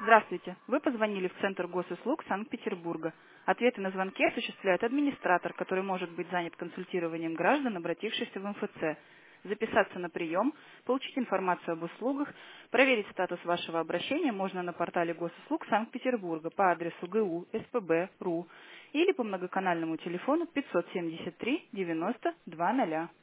Здравствуйте. Вы позвонили в Центр госуслуг Санкт-Петербурга. Ответы на звонки осуществляет администратор, который может быть занят консультированием граждан, обратившихся в МФЦ. Записаться на прием, получить информацию об услугах, проверить статус вашего обращения можно на портале госуслуг Санкт-Петербурга по адресу ГУ СПБ.ру или по многоканальному телефону 573 90 00.